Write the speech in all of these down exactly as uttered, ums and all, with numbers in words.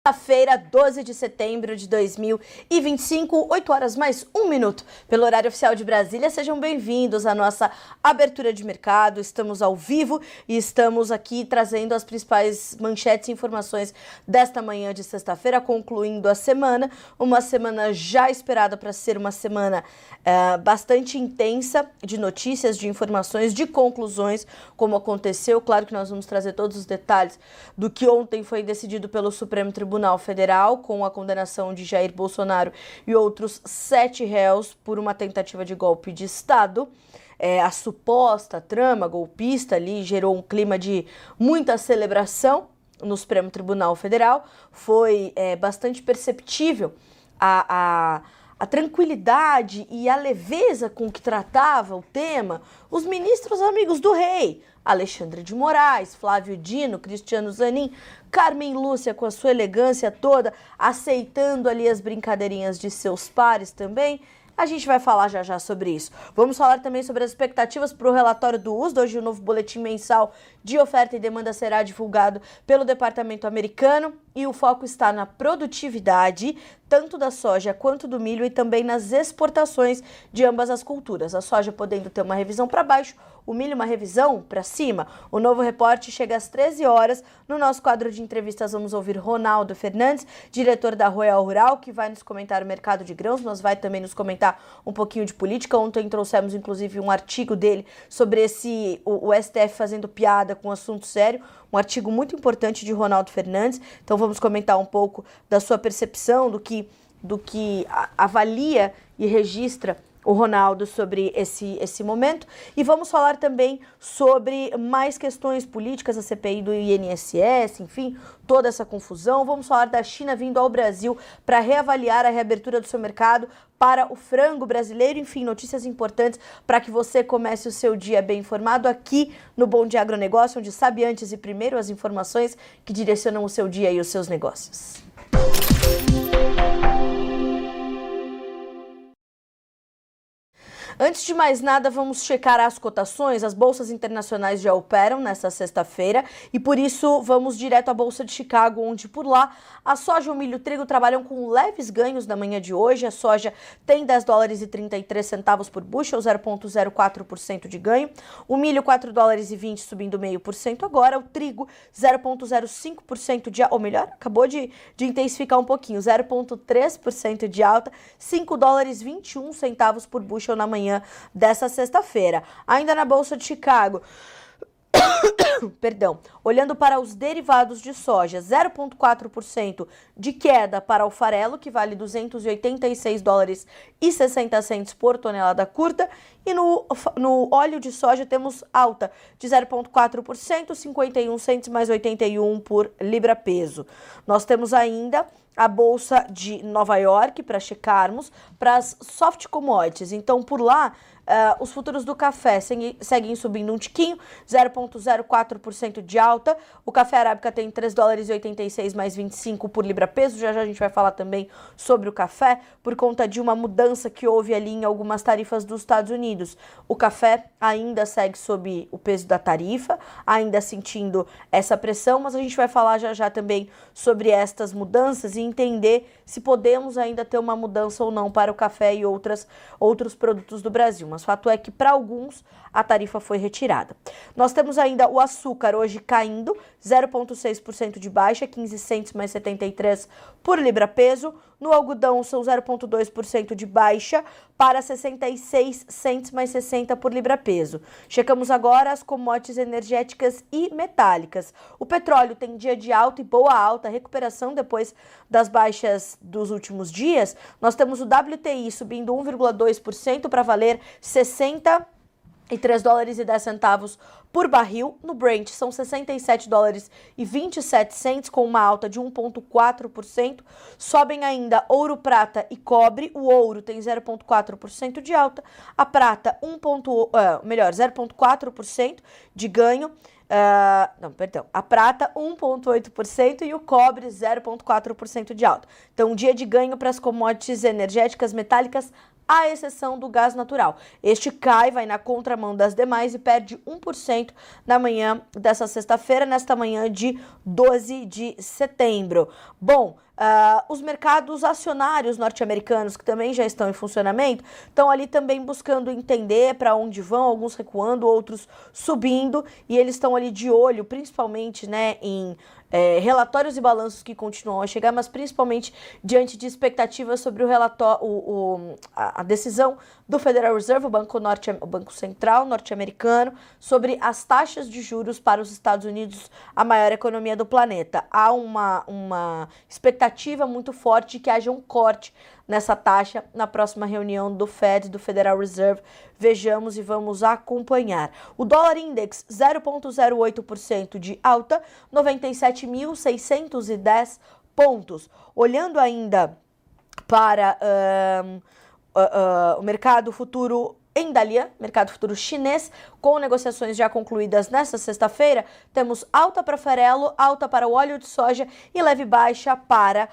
Quinta-feira, doze de setembro de dois mil e vinte e cinco, oito horas mais um minuto, pelo horário oficial de Brasília. Sejam bem-vindos à nossa abertura de mercado. Estamos ao vivo e estamos aqui trazendo as principais manchetes e informações desta manhã de sexta-feira, concluindo a semana. Uma semana já esperada para ser uma semana uh, bastante intensa de notícias, de informações, de conclusões, como aconteceu. Claro que nós vamos trazer todos os detalhes do que ontem foi decidido pelo Supremo Tribunal Tribunal Federal, com a condenação de Jair Bolsonaro e outros sete réus por uma tentativa de golpe de Estado. É, a suposta trama golpista ali gerou um clima de muita celebração no Supremo Tribunal Federal. Foi é, bastante perceptível a, a, a tranquilidade e a leveza com que tratava o tema os ministros amigos do rei, Alexandre de Moraes, Flávio Dino, Cristiano Zanin, Carmen Lúcia com a sua elegância toda, aceitando ali as brincadeirinhas de seus pares também. A gente vai falar já já sobre isso. Vamos falar também sobre as expectativas para o relatório do U S D. Hoje o novo boletim mensal de oferta e demanda será divulgado pelo Departamento Americano e o foco está na produtividade, tanto da soja quanto do milho, e também nas exportações de ambas as culturas. A soja podendo ter uma revisão para baixo, o milho uma revisão para cima. O novo reporte chega às treze horas. No nosso quadro de entrevistas vamos ouvir Ronaldo Fernandes, diretor da Royal Rural, que vai nos comentar o mercado de grãos, mas vai também nos comentar um pouquinho de política. Ontem trouxemos inclusive um artigo dele sobre esse o, o S T F fazendo piada com um assunto sério, um artigo muito importante de Ronaldo Fernandes. Então vamos comentar um pouco da sua percepção, do que, do que avalia e registra o Ronaldo sobre esse, esse momento. E vamos falar também sobre mais questões políticas, a C P I do I N S S, enfim, toda essa confusão. Vamos falar da China vindo ao Brasil para reavaliar a reabertura do seu mercado para o frango brasileiro. Enfim, notícias importantes para que você comece o seu dia bem informado aqui no Bom Dia Agronegócio, onde sabe antes e primeiro as informações que direcionam o seu dia e os seus negócios. Antes de mais nada, vamos checar as cotações. As bolsas internacionais já operam nesta sexta-feira e por isso vamos direto à Bolsa de Chicago, onde por lá a soja, o milho e o trigo trabalham com leves ganhos na manhã de hoje. A soja tem dez dólares e trinta e três centavos por bushel, zero vírgula zero quatro por cento de ganho. O milho quatro dólares e vinte, subindo zero vírgula cinco por cento agora. O trigo zero vírgula zero cinco por cento de, ou melhor, acabou de, de intensificar um pouquinho, zero vírgula três por cento de alta, cinco dólares e vinte e um centavos por bushel na manhã dessa sexta-feira. Ainda na Bolsa de Chicago, perdão, olhando para os derivados de soja, zero vírgula quatro por cento de queda para o farelo, que vale duzentos e oitenta e seis dólares e sessenta centavos por tonelada curta, e no, no óleo de soja temos alta de zero vírgula quatro por cento, cinquenta e um centavos mais oitenta e um por libra peso. Nós temos ainda a Bolsa de Nova York para checarmos para as soft commodities. Então, por lá, uh, os futuros do café seguem, seguem subindo um tiquinho, zero vírgula zero quatro por cento de alta. O café arábica tem três dólares e oitenta e seis mais vinte e cinco por libra peso. Já já a gente vai falar também sobre o café, por conta de uma mudança que houve ali em algumas tarifas dos Estados Unidos. O café ainda segue sob o peso da tarifa, ainda sentindo essa pressão, mas a gente vai falar já já também sobre estas mudanças e entender se podemos ainda ter uma mudança ou não para o café e outras, outros produtos do Brasil. Mas fato é que para alguns a tarifa foi retirada. Nós temos ainda o açúcar hoje caindo, zero vírgula seis por cento de baixa, quinze centavos mais setenta e três por libra peso. No algodão são zero vírgula dois por cento de baixa para sessenta e seis centavos mais sessenta por libra peso. Checamos agora as commodities energéticas e metálicas. O petróleo tem dia de alta e boa alta, recuperação depois das baixas dos últimos dias. Nós temos o W T I subindo um vírgula dois por cento para valer sessenta e três dólares e dez centavos por barril. No Brent são sessenta e sete dólares e vinte e sete centavos, com uma alta de um vírgula quatro por cento. Sobem ainda ouro, prata e cobre. O ouro tem zero vírgula quatro por cento de alta, a prata um ponto, uh, melhor, zero vírgula quatro por cento de ganho. Uh, não, perdão, a prata um vírgula oito por cento e o cobre zero vírgula quatro por cento de alta. Então, um dia de ganho para as commodities energéticas metálicas à exceção do gás natural. Este cai, vai na contramão das demais e perde um por cento na manhã dessa sexta-feira, nesta manhã de doze de setembro. Bom, Uh, os mercados acionários norte-americanos, que também já estão em funcionamento, estão ali também buscando entender para onde vão, alguns recuando, outros subindo, e eles estão ali de olho, principalmente, né, em é, relatórios e balanços que continuam a chegar, mas principalmente diante de expectativas sobre o relatório, o, o, a, a decisão do Federal Reserve, o Banco, Norte, o Banco Central norte-americano, sobre as taxas de juros para os Estados Unidos, a maior economia do planeta. Há uma, uma expectativa muito forte de que haja um corte nessa taxa na próxima reunião do Fed, do Federal Reserve. Vejamos e vamos acompanhar. O dólar index, zero vírgula zero oito por cento de alta, noventa e sete mil seiscentos e dez pontos. Olhando ainda para um, uh, uh, o mercado futuro em Dalian, mercado futuro chinês, com negociações já concluídas nesta sexta-feira, temos alta para farelo, alta para o óleo de soja e leve baixa para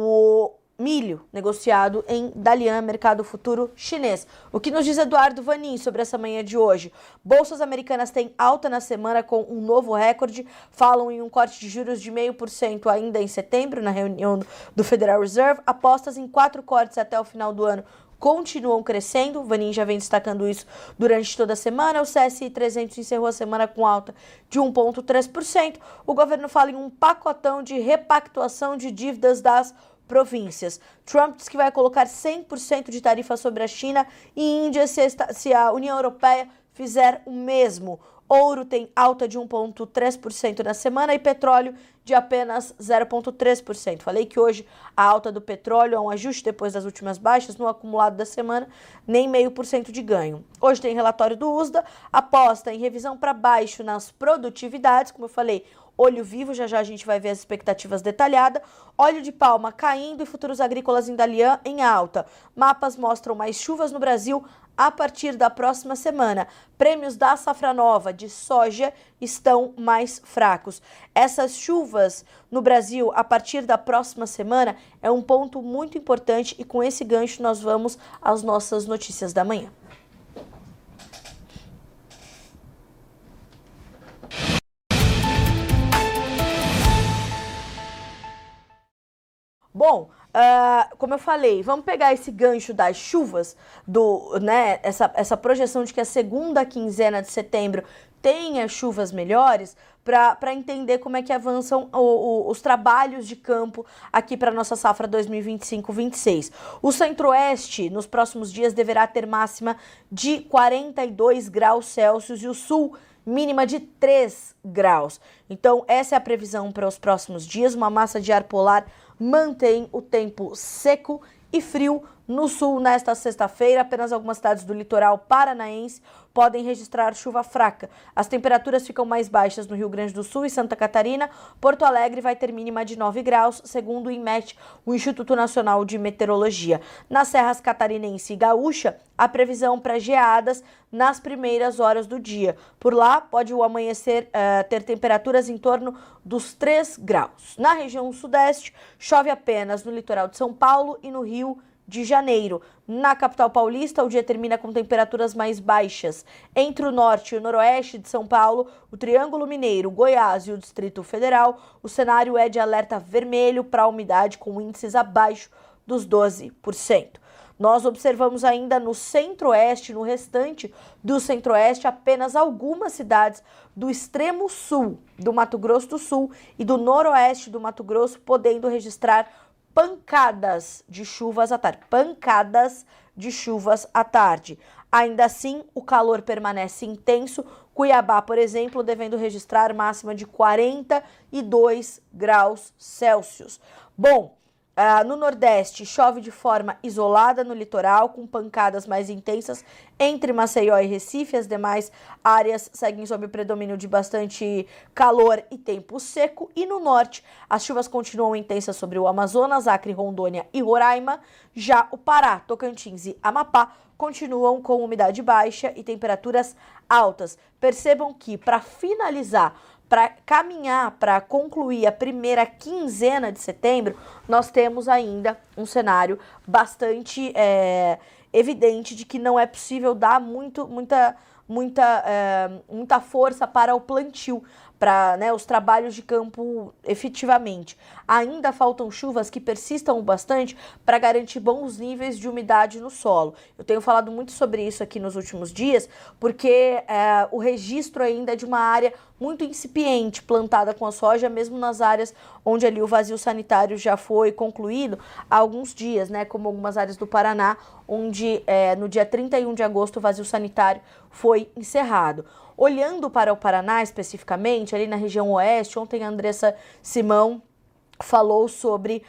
o milho, negociado em Dalian, mercado futuro chinês. O que nos diz Eduardo Vanin sobre essa manhã de hoje? Bolsas americanas têm alta na semana com um novo recorde, falam em um corte de juros de zero vírgula cinco por cento ainda em setembro, na reunião do Federal Reserve, apostas em quatro cortes até o final do ano continuam crescendo, o Vanin já vem destacando isso durante toda a semana. O C S I trezentos encerrou a semana com alta de um vírgula três por cento. O governo fala em um pacotão de repactuação de dívidas das províncias. Trump diz que vai colocar cem por cento de tarifa sobre a China e Índia se, esta, se a União Europeia fizer o mesmo. Ouro tem alta de um vírgula três por cento na semana e petróleo de apenas zero vírgula três por cento. Falei que hoje a alta do petróleo é um ajuste depois das últimas baixas, no acumulado da semana, nem zero vírgula cinco por cento de ganho. Hoje tem relatório do U S D A, aposta em revisão para baixo nas produtividades, como eu falei, olho vivo, já já a gente vai ver as expectativas detalhadas. Óleo de palma caindo e futuros agrícolas em Dalian em alta. Mapas mostram mais chuvas no Brasil a partir da próxima semana. Prêmios da safra nova de soja estão mais fracos. Essas chuvas no Brasil a partir da próxima semana é um ponto muito importante e com esse gancho nós vamos às nossas notícias da manhã. Bom, uh, como eu falei, vamos pegar esse gancho das chuvas, do, né, essa, essa projeção de que a segunda quinzena de setembro tenha chuvas melhores, para entender como é que avançam o, o, os trabalhos de campo aqui para a nossa safra dois mil e vinte e cinco vinte e seis. O centro-oeste, nos próximos dias, deverá ter máxima de quarenta e dois graus Celsius e o sul mínima de três graus. Então, essa é a previsão para os próximos dias. Uma massa de ar polar mantém o tempo seco e frio no sul nesta sexta-feira. Apenas algumas cidades do litoral paranaense podem registrar chuva fraca. As temperaturas ficam mais baixas no Rio Grande do Sul e Santa Catarina. Porto Alegre vai ter mínima de nove graus, segundo o INMET, o Instituto Nacional de Meteorologia. Nas serras catarinense e gaúcha, a previsão para geadas nas primeiras horas do dia. Por lá, pode o amanhecer uh, ter temperaturas em torno dos três graus. Na região sudeste, chove apenas no litoral de São Paulo e no Rio de Janeiro. Na capital paulista, o dia termina com temperaturas mais baixas. Entre o norte e o noroeste de São Paulo, o Triângulo Mineiro, Goiás e o Distrito Federal, o cenário é de alerta vermelho para a umidade com índices abaixo dos doze por cento. Nós observamos ainda no centro-oeste, no restante do centro-oeste, apenas algumas cidades do extremo sul do Mato Grosso do Sul e do noroeste do Mato Grosso podendo registrar pancadas de chuvas à tarde, pancadas de chuvas à tarde. Ainda assim, o calor permanece intenso. Cuiabá, por exemplo, devendo registrar máxima de quarenta e dois graus Celsius. Bom, Uh, no Nordeste, chove de forma isolada no litoral, com pancadas mais intensas entre Maceió e Recife. As demais áreas seguem sob o predomínio de bastante calor e tempo seco. E no Norte, as chuvas continuam intensas sobre o Amazonas, Acre, Rondônia e Roraima. Já o Pará, Tocantins e Amapá continuam com umidade baixa e temperaturas altas. Percebam que, para finalizar, para caminhar, para concluir a primeira quinzena de setembro, nós temos ainda um cenário bastante é, evidente de que não é possível dar muito, muita, muita, é, muita força para o plantio, para, né, os trabalhos de campo efetivamente. Ainda faltam chuvas que persistam bastante para garantir bons níveis de umidade no solo. Eu tenho falado muito sobre isso aqui nos últimos dias, porque é, o registro ainda é de uma área muito incipiente plantada com a soja, mesmo nas áreas onde ali o vazio sanitário já foi concluído há alguns dias, né, como algumas áreas do Paraná, onde é, no dia trinta e um de agosto o vazio sanitário foi encerrado. Olhando para o Paraná especificamente, ali na região oeste, ontem a Andressa Simão falou sobre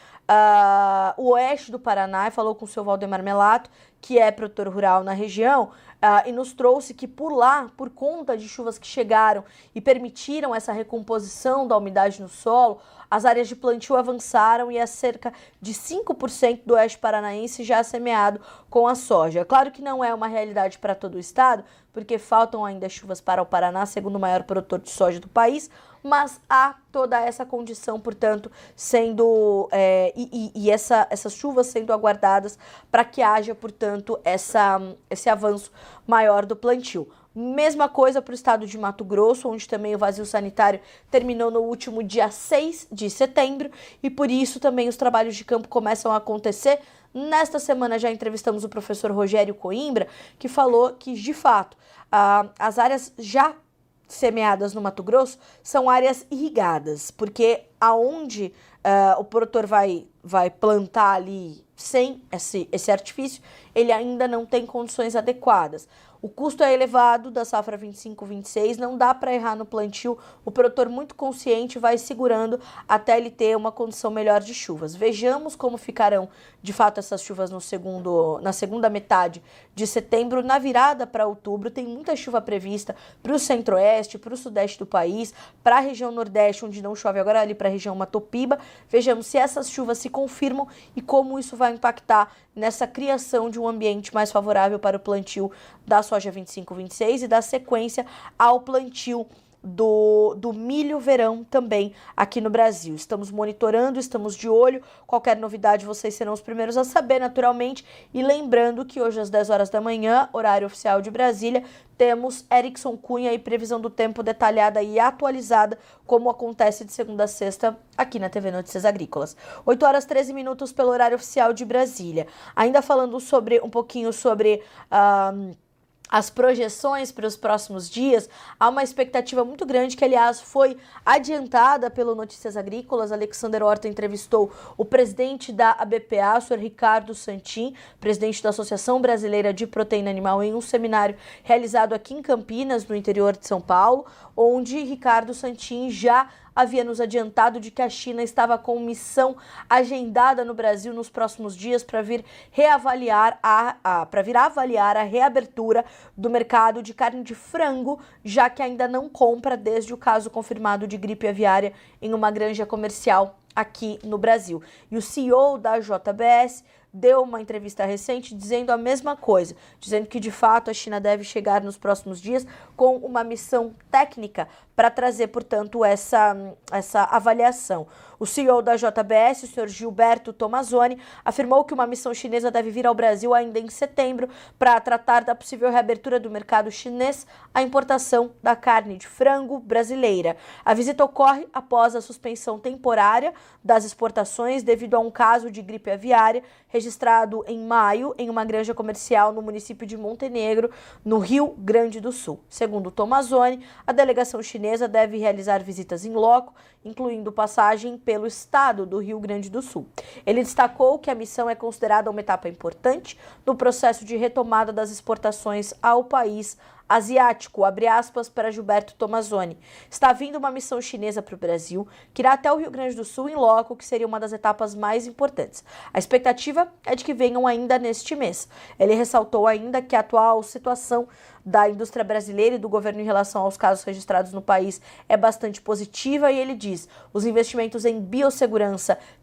uh, o oeste do Paraná e falou com o seu Valdemar Melato, que é produtor rural na região, uh, e nos trouxe que por lá, por conta de chuvas que chegaram e permitiram essa recomposição da umidade no solo, as áreas de plantio avançaram e é cerca de cinco por cento do oeste paranaense já semeado com a soja. Claro que não é uma realidade para todo o estado, porque faltam ainda chuvas para o Paraná, segundo o maior produtor de soja do país, mas há toda essa condição, portanto, sendo é, e, e, e essa, essas chuvas sendo aguardadas para que haja, portanto, essa, esse avanço maior do plantio. Mesma coisa para o estado de Mato Grosso, onde também o vazio sanitário terminou no último dia seis de setembro e por isso também os trabalhos de campo começam a acontecer. Nesta semana já entrevistamos o professor Rogério Coimbra, que falou que, de fato, ah, as áreas já semeadas no Mato Grosso são áreas irrigadas, porque aonde uh, o produtor vai, vai plantar ali sem esse, esse artifício, ele ainda não tem condições adequadas. O custo é elevado da safra vinte e cinco vinte e seis, não dá para errar no plantio, o produtor muito consciente vai segurando até ele ter uma condição melhor de chuvas. Vejamos como ficarão de fato essas chuvas no segundo, na segunda metade de setembro. Na virada para outubro tem muita chuva prevista para o centro-oeste, para o sudeste do país, para a região nordeste, onde não chove agora, ali para a região Matopiba. Vejamos se essas chuvas se confirmam e como isso vai impactar nessa criação de um ambiente mais favorável para o plantio da soja vinte e cinco vinte e seis e da sequência ao plantio do, do milho verão também aqui no Brasil. Estamos monitorando, estamos de olho, qualquer novidade vocês serão os primeiros a saber, naturalmente, e lembrando que hoje às dez horas da manhã, horário oficial de Brasília, temos Erickson Cunha e previsão do tempo detalhada e atualizada, como acontece de segunda a sexta aqui na T V Notícias Agrícolas. oito horas e treze minutos pelo horário oficial de Brasília. Ainda falando sobre um pouquinho sobre uh, as projeções para os próximos dias, há uma expectativa muito grande que, aliás, foi adiantada pelo Notícias Agrícolas. Alexander Horta entrevistou o presidente da A B P A, o senhor Ricardo Santin, presidente da Associação Brasileira de Proteína Animal, em um seminário realizado aqui em Campinas, no interior de São Paulo, onde Ricardo Santin já havia nos adiantado de que a China estava com missão agendada no Brasil nos próximos dias para vir reavaliar a, a para vir avaliar a reabertura do mercado de carne de frango, já que ainda não compra desde o caso confirmado de gripe aviária em uma granja comercial aqui no Brasil. E o C E O da J B S deu uma entrevista recente dizendo a mesma coisa, dizendo que de fato a China deve chegar nos próximos dias com uma missão técnica para trazer, portanto, essa, essa avaliação. O C E O da J B S, o senhor Gilberto Tomazoni, afirmou que uma missão chinesa deve vir ao Brasil ainda em setembro para tratar da possível reabertura do mercado chinês à importação da carne de frango brasileira. A visita ocorre após a suspensão temporária das exportações devido a um caso de gripe aviária registrado em maio em uma granja comercial no município de Montenegro, no Rio Grande do Sul. Segundo Tomazoni, a delegação chinesa deve realizar visitas em loco, incluindo passagem pelo estado do Rio Grande do Sul. Ele destacou que a missão é considerada uma etapa importante no processo de retomada das exportações ao país asiático, abre aspas para Gilberto Tomazoni. Está vindo uma missão chinesa para o Brasil, que irá até o Rio Grande do Sul em loco, que seria uma das etapas mais importantes. A expectativa é de que venham ainda neste mês. Ele ressaltou ainda que a atual situação da indústria brasileira e do governo em relação aos casos registrados no país é bastante positiva e ele diz: os investimentos em biossegurança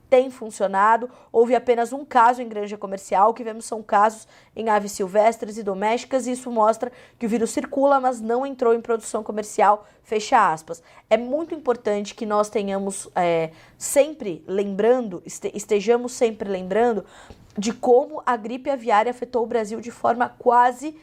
tem funcionado. Houve apenas um caso em granja comercial, o que vemos são casos em aves silvestres e domésticas, e isso mostra que o vírus circula, mas não entrou em produção comercial, fecha aspas. É muito importante que nós tenhamos é, sempre lembrando, estejamos sempre lembrando de como a gripe aviária afetou o Brasil de forma quase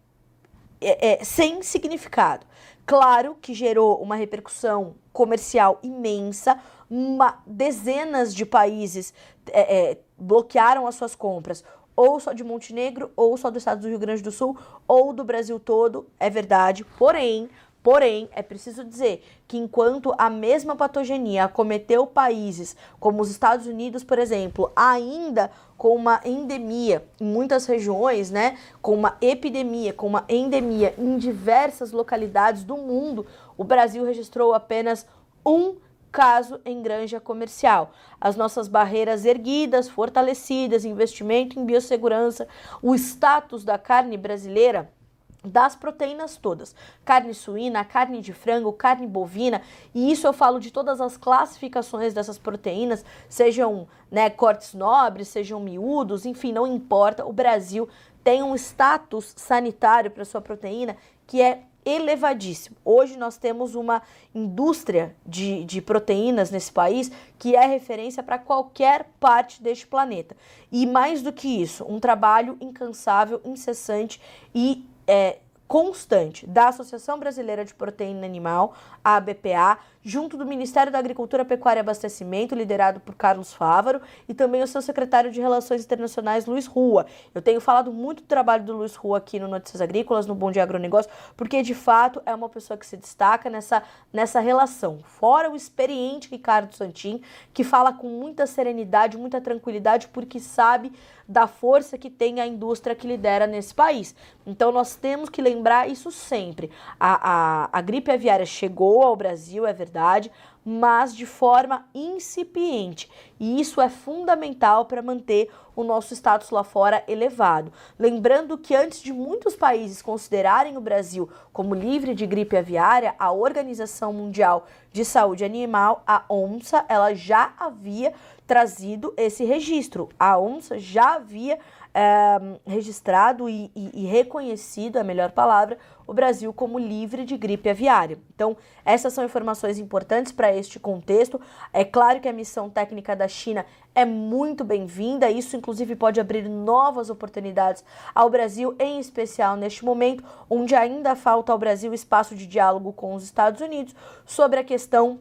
é, é, sem significado. Claro que gerou uma repercussão comercial imensa, uma, dezenas de países é, é, bloquearam as suas compras, ou só de Montenegro, ou só do estado do Rio Grande do Sul, ou do Brasil todo, é verdade, porém, porém, é preciso dizer que enquanto a mesma patogenia acometeu países como os Estados Unidos, por exemplo, ainda com uma endemia em muitas regiões, né, com uma epidemia, com uma endemia em diversas localidades do mundo, o Brasil registrou apenas um caso em granja comercial. As nossas barreiras erguidas, fortalecidas, investimento em biossegurança, o status da carne brasileira, das proteínas todas, carne suína, carne de frango, carne bovina, e isso eu falo de todas as classificações dessas proteínas, sejam, né, cortes nobres, sejam miúdos, enfim, não importa, o Brasil tem um status sanitário para sua proteína que é elevadíssimo. Hoje nós temos uma indústria de, de proteínas nesse país que é referência para qualquer parte deste planeta. E mais do que isso, um trabalho incansável, incessante e é, constante da Associação Brasileira de Proteína Animal, a A B P A, junto do Ministério da Agricultura, Pecuária e Abastecimento, liderado por Carlos Fávaro, e também o seu secretário de Relações Internacionais, Luiz Rua. Eu tenho falado muito do trabalho do Luiz Rua aqui no Notícias Agrícolas, no Bom Dia Agronegócio, porque de fato é uma pessoa que se destaca nessa, nessa relação. Fora o experiente Ricardo Santin, que fala com muita serenidade, muita tranquilidade, porque sabe da força que tem a indústria que lidera nesse país. Então nós temos que lembrar isso sempre. A, a, a gripe aviária chegou ao Brasil, é verdade, mas de forma incipiente. E isso é fundamental para manter o nosso status lá fora elevado. Lembrando que antes de muitos países considerarem o Brasil como livre de gripe aviária, a Organização Mundial de Saúde Animal, a ONSA, ela já havia trazido esse registro. A ONSA já havia é, registrado e, e, e reconhecido, é a melhor palavra, o Brasil como livre de gripe aviária. Então, essas são informações importantes para este contexto. É claro que a missão técnica da China é muito bem-vinda, isso inclusive pode abrir novas oportunidades ao Brasil, em especial neste momento, onde ainda falta ao Brasil espaço de diálogo com os Estados Unidos sobre a questão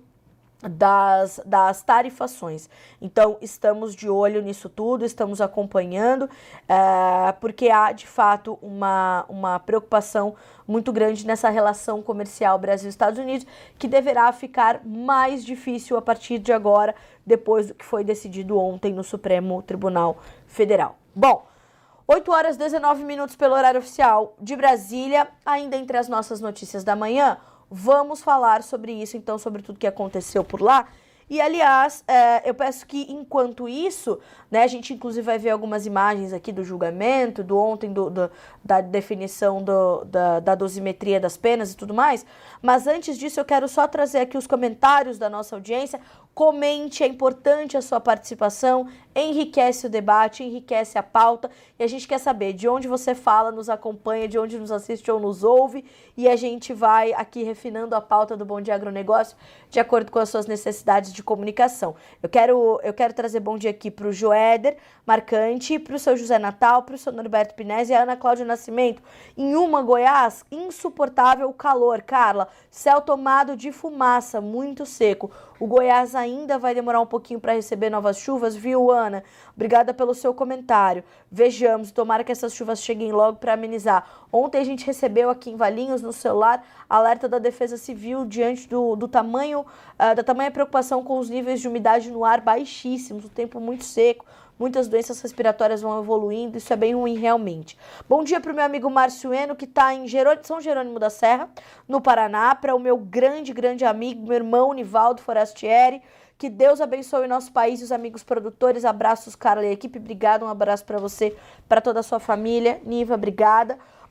Das, das tarifações. Então, estamos de olho nisso tudo, estamos acompanhando, é, porque há, de fato, uma, uma preocupação muito grande nessa relação comercial Brasil-Estados Unidos, que deverá ficar mais difícil a partir de agora, depois do que foi decidido ontem no Supremo Tribunal Federal. Bom, oito horas e dezenove minutos pelo horário oficial de Brasília, ainda entre as nossas notícias da manhã. Vamos falar sobre isso, então, sobre tudo que aconteceu por lá. E, aliás, é, eu peço que, enquanto isso, né, a gente, inclusive, vai ver algumas imagens aqui do julgamento, do ontem, do, do, da definição do, da, da dosimetria das penas e tudo mais. Mas, antes disso, eu quero só trazer aqui os comentários da nossa audiência. Comente, é importante a sua participação, enriquece o debate, enriquece a pauta, e a gente quer saber de onde você fala, nos acompanha, de onde nos assiste ou nos ouve, e a gente vai aqui refinando a pauta do Bom Dia Agronegócio de acordo com as suas necessidades de comunicação. Eu quero, eu quero trazer bom dia aqui para o Joéder Marcante, para o seu José Natal, para o seu Norberto Pinés e a Ana Cláudia Nascimento. Em uma, Goiás, insuportável calor, Carla, céu tomado de fumaça, muito seco. O Goiás ainda vai demorar um pouquinho para receber novas chuvas, viu, Ana? Obrigada pelo seu comentário. Vejamos, tomara que essas chuvas cheguem logo para amenizar. Ontem a gente recebeu aqui em Valinhos, no celular, alerta da Defesa Civil diante do, do tamanho, uh, da tamanha preocupação com os níveis de umidade no ar baixíssimos, o tempo muito seco. Muitas doenças respiratórias vão evoluindo, isso é bem ruim realmente. Bom dia para o meu amigo Márcio Eno, que está em Jerônimo, São Jerônimo da Serra, no Paraná, para o meu grande, grande amigo, meu irmão Nivaldo Forastieri. Que Deus abençoe o nosso país e os amigos produtores. Abraços, Carla e equipe. Obrigada, um abraço para você, para toda a sua família. Niva, obrigada.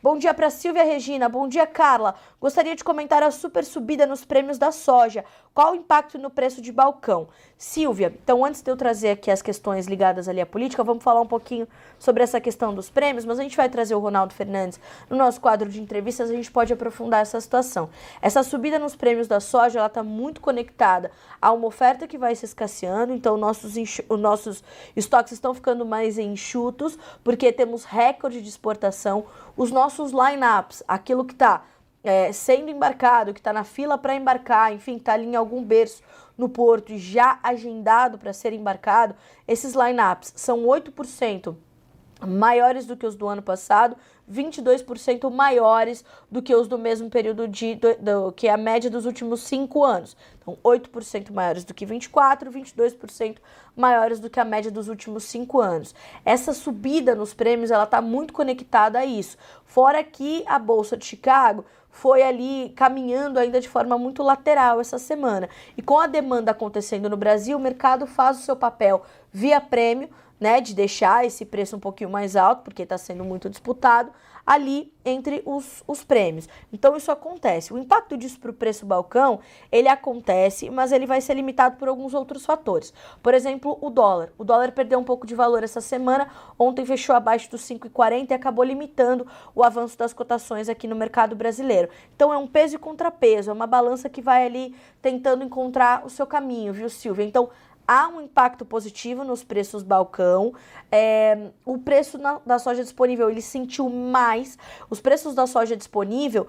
Bom dia para Silvia Regina. Bom dia, Carla. Gostaria de comentar a super subida nos prêmios da soja. Qual o impacto no preço de balcão? Silvia, então antes de eu trazer aqui as questões ligadas ali à política, vamos falar um pouquinho sobre essa questão dos prêmios, mas a gente vai trazer o Ronaldo Fernandes no nosso quadro de entrevistas, a gente pode aprofundar essa situação. Essa subida nos prêmios da soja, ela está muito conectada a uma oferta que vai se escasseando, então nossos, os nossos estoques estão ficando mais enxutos, porque temos recorde de exportação, os nossos line-ups, aquilo que está É, sendo embarcado, que está na fila para embarcar, enfim, está ali em algum berço no porto e já agendado para ser embarcado, esses line-ups são oito por cento maiores do que os do ano passado, vinte e dois por cento maiores do que os do mesmo período de do, do, que é a média dos últimos cinco anos. Então, oito por cento maiores do que vinte e quatro por cento, vinte e dois por cento maiores do que a média dos últimos cinco anos. Essa subida nos prêmios, ela está muito conectada a isso. Fora que a Bolsa de Chicago foi ali caminhando ainda de forma muito lateral essa semana. E com a demanda acontecendo no Brasil, o mercado faz o seu papel via prêmio, né, de deixar esse preço um pouquinho mais alto, porque está sendo muito disputado, ali entre os, os prêmios. Então isso acontece. O impacto disso para o preço balcão, ele acontece, mas ele vai ser limitado por alguns outros fatores. Por exemplo, o dólar. O dólar perdeu um pouco de valor essa semana, ontem fechou abaixo dos cinco e quarenta e acabou limitando o avanço das cotações aqui no mercado brasileiro. Então é um peso e contrapeso, é uma balança que vai ali tentando encontrar o seu caminho, viu, Silvia? Então, há um impacto positivo nos preços balcão, é, o preço na, da soja disponível, ele sentiu mais, os preços da soja disponível,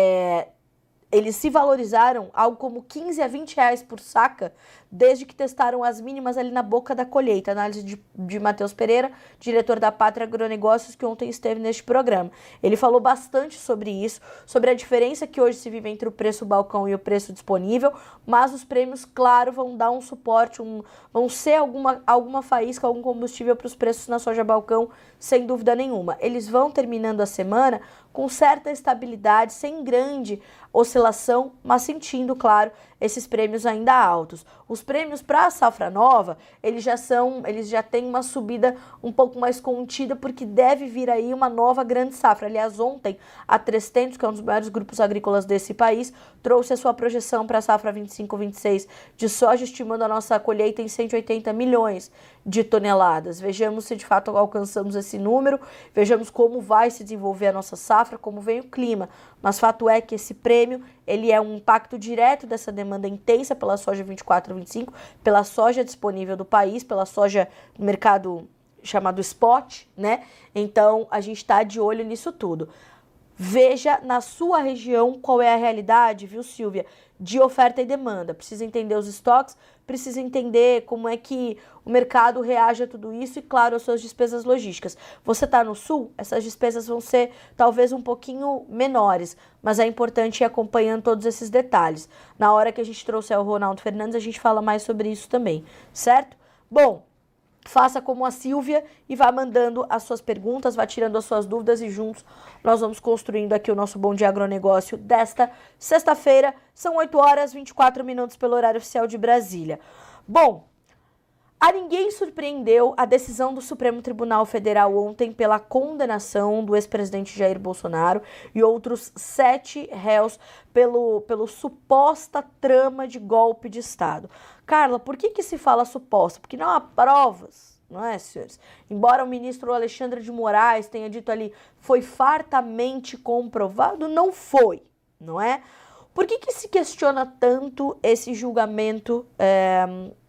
é, eles se valorizaram algo como quinze a vinte reais por saca, desde que testaram as mínimas ali na boca da colheita. Análise de, de Matheus Pereira, diretor da Pátria Agronegócios, que ontem esteve neste programa. Ele falou bastante sobre isso, sobre a diferença que hoje se vive entre o preço balcão e o preço disponível, mas os prêmios, claro, vão dar um suporte, um, vão ser alguma, alguma faísca, algum combustível para os preços na soja balcão, sem dúvida nenhuma. Eles vão terminando a semana com certa estabilidade, sem grande oscilação, mas sentindo, claro, esses prêmios ainda altos. Os prêmios para a safra nova, eles já são, eles já têm uma subida um pouco mais contida, porque deve vir aí uma nova grande safra. Aliás, ontem a trezentos, que é um dos maiores grupos agrícolas desse país, trouxe a sua projeção para a safra vinte e cinco vinte e seis de soja, estimando a nossa colheita em cento e oitenta milhões de toneladas. Vejamos se de fato alcançamos esse número, vejamos como vai se desenvolver a nossa safra, como vem o clima. Mas fato é que esse prêmio, ele é um impacto direto dessa demanda intensa pela soja vinte e quatro vinte e cinco, pela soja disponível do país, pela soja no mercado chamado spot, né? Então, a gente está de olho nisso tudo. Veja na sua região qual é a realidade, viu, Silvia, de oferta e demanda. Precisa entender os estoques, precisa entender como é que o mercado reage a tudo isso e, claro, as suas despesas logísticas. Você está no sul, essas despesas vão ser talvez um pouquinho menores, mas é importante ir acompanhando todos esses detalhes. Na hora que a gente trouxer o Ronaldo Fernandes, a gente fala mais sobre isso também, certo? Bom, faça como a Silvia e vá mandando as suas perguntas, vá tirando as suas dúvidas e juntos nós vamos construindo aqui o nosso Bom Dia Agronegócio desta sexta-feira. São oito horas e vinte e quatro minutos pelo horário oficial de Brasília. Bom, a ninguém surpreendeu a decisão do Supremo Tribunal Federal ontem pela condenação do ex-presidente Jair Bolsonaro e outros sete réus pelo, pelo suposta trama de golpe de Estado. Carla, por que que se fala suposta? Porque não há provas, não é, senhores? Embora o ministro Alexandre de Moraes tenha dito ali, foi fartamente comprovado, não foi, não é? Por que que se questiona tanto esse julgamento é,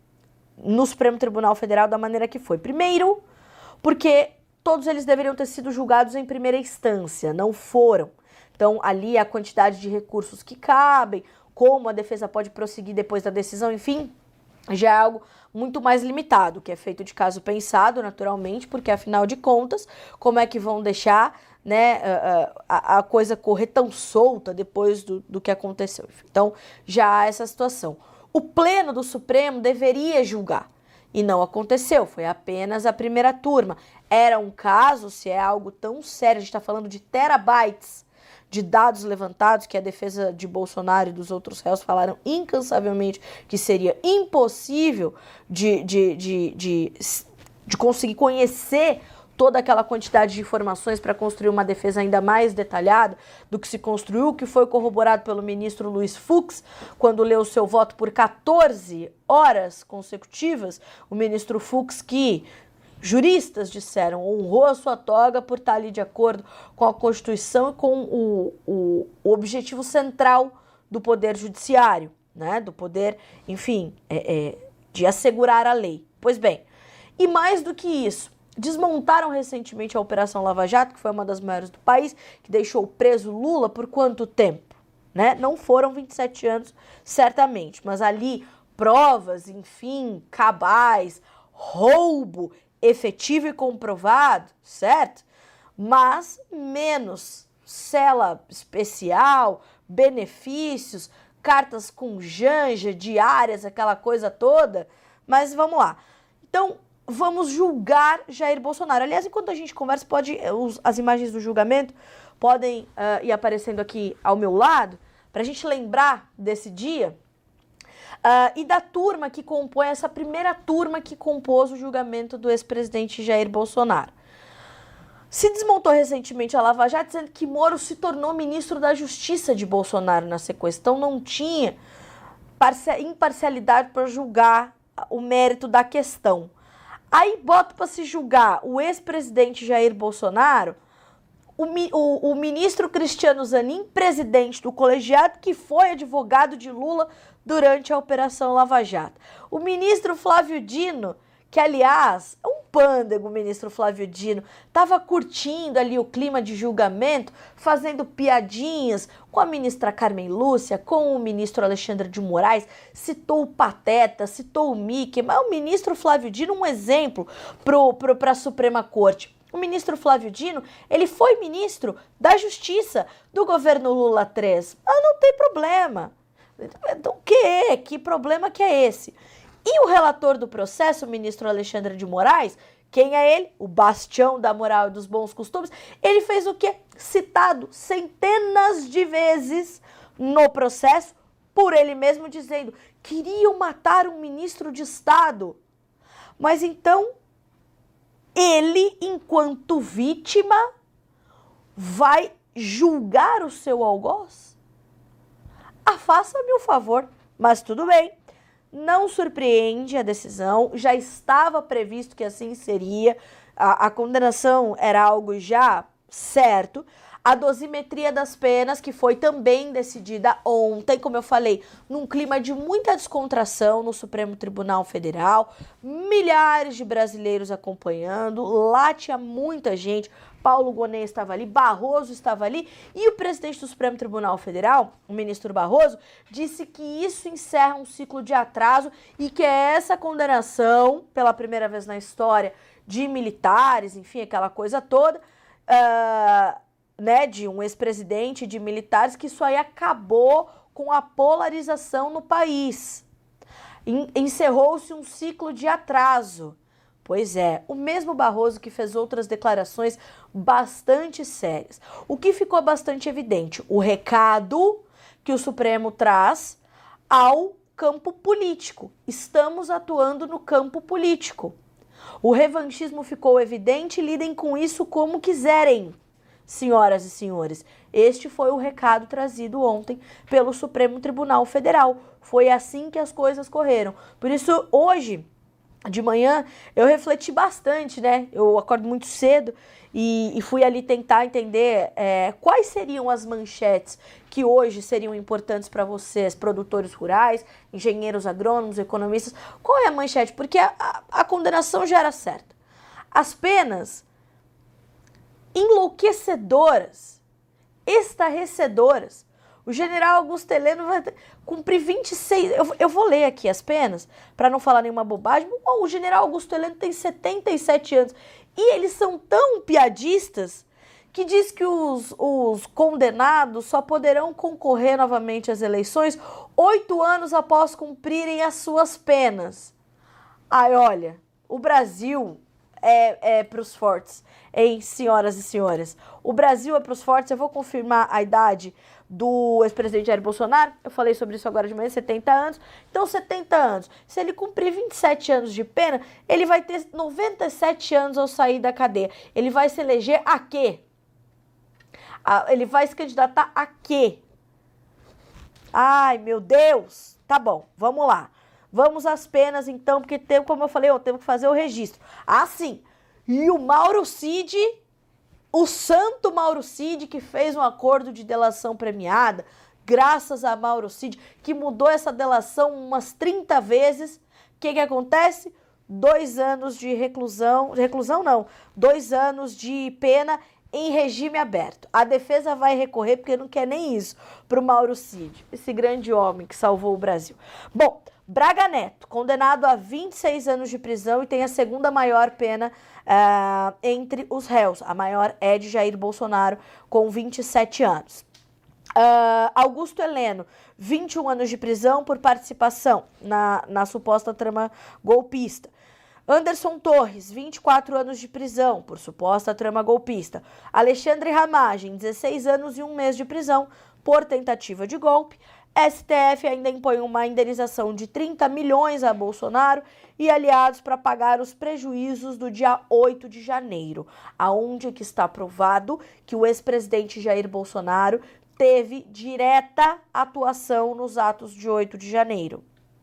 no Supremo Tribunal Federal da maneira que foi? Primeiro, porque todos eles deveriam ter sido julgados em primeira instância, não foram. Então, ali a quantidade de recursos que cabem, como a defesa pode prosseguir depois da decisão, enfim, já é algo muito mais limitado, que é feito de caso pensado, naturalmente, porque, afinal de contas, como é que vão deixar, né, a, a coisa correr tão solta depois do, do que aconteceu? Então, já há essa situação. O Pleno do Supremo deveria julgar, e não aconteceu, foi apenas a primeira turma. Era um caso, se é algo tão sério, a gente está falando de terabytes de dados levantados, que a defesa de Bolsonaro e dos outros réus falaram incansavelmente que seria impossível de, de, de, de, de conseguir conhecer toda aquela quantidade de informações para construir uma defesa ainda mais detalhada do que se construiu, que foi corroborado pelo ministro Luiz Fux, quando leu seu voto por quatorze horas consecutivas. O ministro Fux, que juristas disseram, honrou a sua toga por estar ali de acordo com a Constituição e com o, o, o objetivo central do Poder Judiciário, né? Do poder, enfim, é, é, de assegurar a lei. Pois bem, e mais do que isso, desmontaram recentemente a Operação Lava Jato, que foi uma das maiores do país, que deixou preso Lula por quanto tempo? Né? Não foram vinte e sete anos, certamente, mas ali provas, enfim, cabais, roubo efetivo e comprovado, certo? Mas menos cela especial, benefícios, cartas com janja, diárias, aquela coisa toda. Mas vamos lá. Então, vamos julgar Jair Bolsonaro. Aliás, enquanto a gente conversa, pode, os, as imagens do julgamento podem uh, ir aparecendo aqui ao meu lado, para a gente lembrar desse dia. Uh, e da turma que compõe, essa primeira turma que compôs o julgamento do ex-presidente Jair Bolsonaro. Se desmontou recentemente a Lava Jato, dizendo que Moro se tornou ministro da Justiça de Bolsonaro na sequência. Então não tinha imparcialidade para julgar o mérito da questão. Aí bota para se julgar o ex-presidente Jair Bolsonaro, o, o, o ministro Cristiano Zanin, presidente do colegiado, que foi advogado de Lula durante a Operação Lava Jato. O ministro Flávio Dino, que aliás é um pândego, o ministro Flávio Dino, estava curtindo ali o clima de julgamento, fazendo piadinhas com a ministra Carmen Lúcia, com o ministro Alexandre de Moraes, citou o Pateta, citou o Mickey, mas o ministro Flávio Dino um exemplo para a Suprema Corte. O ministro Flávio Dino, ele foi ministro da Justiça do governo Lula três. Ah, não tem problema. O que? Que problema que é esse? E o relator do processo, o ministro Alexandre de Moraes, quem é ele? O bastião da moral e dos bons costumes. Ele fez o quê? Citado centenas de vezes no processo por ele mesmo dizendo: queriam matar um ministro de Estado. Mas então, ele, enquanto vítima, vai julgar o seu algoz? Ah, faça-me o favor, mas tudo bem. Não surpreende a decisão, já estava previsto que assim seria, a, a condenação era algo já certo. A dosimetria das penas, que foi também decidida ontem, como eu falei, num clima de muita descontração no Supremo Tribunal Federal, milhares de brasileiros acompanhando, lá tinha muita gente, Paulo Gonet estava ali, Barroso estava ali, e o presidente do Supremo Tribunal Federal, o ministro Barroso, disse que isso encerra um ciclo de atraso e que é essa condenação, pela primeira vez na história, de militares, enfim, aquela coisa toda, uh, né, de um ex-presidente, de militares, que isso aí acabou com a polarização no país. Encerrou-se um ciclo de atraso. Pois é, o mesmo Barroso que fez outras declarações bastante sérias. O que ficou bastante evidente, o recado que o Supremo traz ao campo político. Estamos atuando no campo político. O revanchismo ficou evidente, lidem com isso como quiserem. Senhoras e senhores, este foi o recado trazido ontem pelo Supremo Tribunal Federal. Foi assim que as coisas correram. Por isso, hoje, de manhã, eu refleti bastante, né? Eu acordo muito cedo e, e fui ali tentar entender é, quais seriam as manchetes que hoje seriam importantes para vocês, produtores rurais, engenheiros agrônomos, economistas. Qual é a manchete? Porque a, a, a condenação já era certa. As penas enlouquecedoras, estarrecedoras. O general Augusto Heleno vai cumprir vinte e seis... Eu, eu vou ler aqui as penas, para não falar nenhuma bobagem. O general Augusto Heleno tem setenta e sete anos. E eles são tão piadistas que diz que os, os condenados só poderão concorrer novamente às eleições oito anos após cumprirem as suas penas. Ai, olha, o Brasil é, é para os fortes, hein, senhoras e senhores? O Brasil é para os fortes. Eu vou confirmar a idade do ex-presidente Jair Bolsonaro, eu falei sobre isso agora de manhã, setenta anos. Então, setenta anos. Se ele cumprir vinte e sete anos de pena, ele vai ter noventa e sete anos ao sair da cadeia. Ele vai se eleger a quê? Ele vai se candidatar a quê? Ai, meu Deus! Tá bom, vamos lá. Vamos às penas, então, porque tem, como eu falei, eu tenho que fazer o registro. Ah, sim! E o Mauro Cid, o santo Mauro Cid, que fez um acordo de delação premiada, graças a Mauro Cid, que mudou essa delação umas trinta vezes. O que que acontece? Dois anos de reclusão, reclusão não, dois anos de pena em regime aberto. A defesa vai recorrer, porque não quer nem isso, para o Mauro Cid, esse grande homem que salvou o Brasil. Bom, Braga Neto, condenado a vinte e seis anos de prisão e tem a segunda maior pena uh, entre os réus. A maior é de Jair Bolsonaro, com vinte e sete anos. Uh, Augusto Heleno, vinte e um anos de prisão por participação na, na suposta trama golpista. Anderson Torres, vinte e quatro anos de prisão por suposta trama golpista. Alexandre Ramagem, dezesseis anos e um mês de prisão por tentativa de golpe. S T F ainda impõe uma indenização de trinta milhões a Bolsonaro e aliados para pagar os prejuízos do dia oito de janeiro, aonde que está provado que o ex-presidente Jair Bolsonaro teve direta atuação nos atos de oito de janeiro.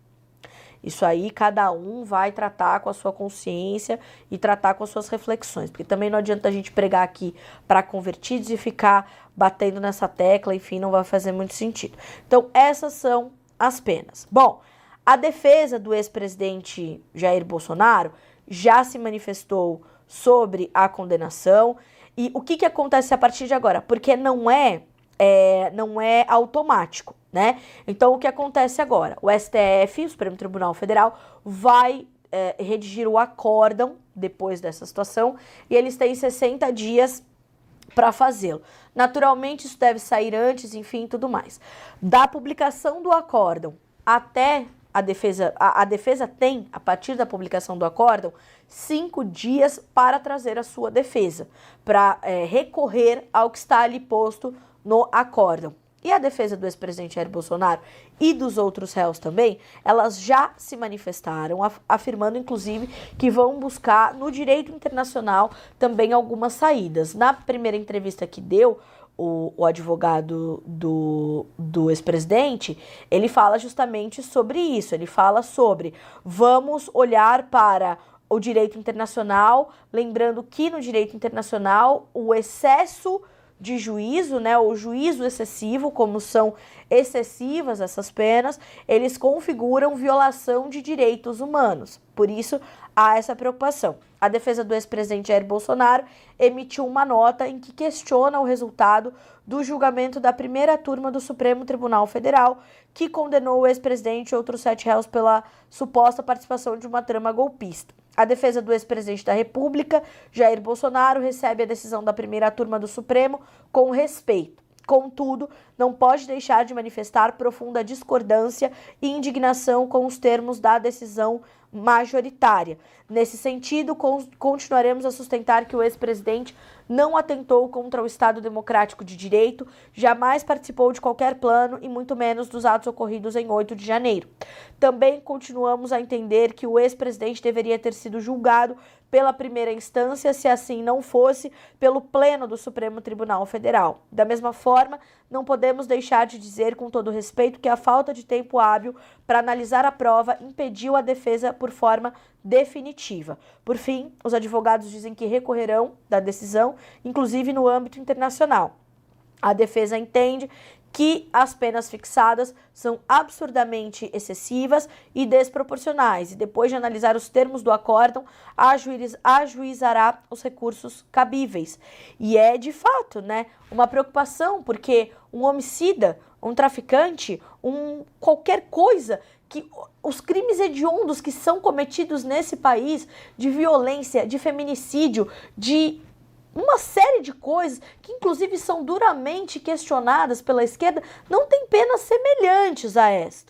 Isso aí cada um vai tratar com a sua consciência e tratar com as suas reflexões, porque também não adianta a gente pregar aqui para convertidos e ficar batendo nessa tecla, enfim, não vai fazer muito sentido. Então, essas são as penas. Bom, a defesa do ex-presidente Jair Bolsonaro já se manifestou sobre a condenação. E o que que acontece a partir de agora? Porque não é, é, não é automático, né? Então, o que acontece agora? O S T F, o Supremo Tribunal Federal, vai é, redigir o acórdão depois dessa situação e eles têm sessenta dias para fazê-lo. Naturalmente, isso deve sair antes, enfim, tudo mais. Da publicação do acórdão até a defesa, a, a defesa tem, a partir da publicação do acórdão, cinco dias para trazer a sua defesa, para é, recorrer ao que está ali posto no acórdão. E a defesa do ex-presidente Jair Bolsonaro e dos outros réus também, elas já se manifestaram, af afirmando, inclusive, que vão buscar no direito internacional também algumas saídas. Na primeira entrevista que deu, o, o advogado do, do ex-presidente, ele fala justamente sobre isso. Ele fala sobre vamos olhar para o direito internacional, lembrando que no direito internacional o excesso de juízo, né, o juízo excessivo, como são excessivas essas penas, eles configuram violação de direitos humanos. Por isso, há essa preocupação. A defesa do ex-presidente Jair Bolsonaro emitiu uma nota em que questiona o resultado do julgamento da primeira turma do Supremo Tribunal Federal, que condenou o ex-presidente e outros sete réus pela suposta participação de uma trama golpista. A defesa do ex-presidente da República, Jair Bolsonaro, recebe a decisão da primeira turma do Supremo com respeito. Contudo, não pode deixar de manifestar profunda discordância e indignação com os termos da decisão majoritária. Nesse sentido, continuaremos a sustentar que o ex-presidente não atentou contra o Estado Democrático de Direito, jamais participou de qualquer plano e muito menos dos atos ocorridos em oito de janeiro. Também continuamos a entender que o ex-presidente deveria ter sido julgado pela primeira instância, se assim não fosse, pelo Pleno do Supremo Tribunal Federal. Da mesma forma, não podemos deixar de dizer, com todo respeito, que a falta de tempo hábil para analisar a prova impediu a defesa por forma definitiva. Por fim, os advogados dizem que recorrerão da decisão, inclusive no âmbito internacional. A defesa entende que as penas fixadas são absurdamente excessivas e desproporcionais, e depois de analisar os termos do acórdão, ajuiz, ajuizará os recursos cabíveis. E é, de fato, né, uma preocupação, porque um homicida, um traficante, um qualquer coisa, que os crimes hediondos que são cometidos nesse país, de violência, de feminicídio, de uma série de coisas que inclusive são duramente questionadas pela esquerda, não tem penas semelhantes a esta.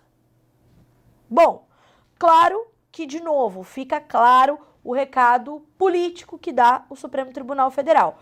Bom, claro que, de novo, fica claro o recado político que dá o Supremo Tribunal Federal.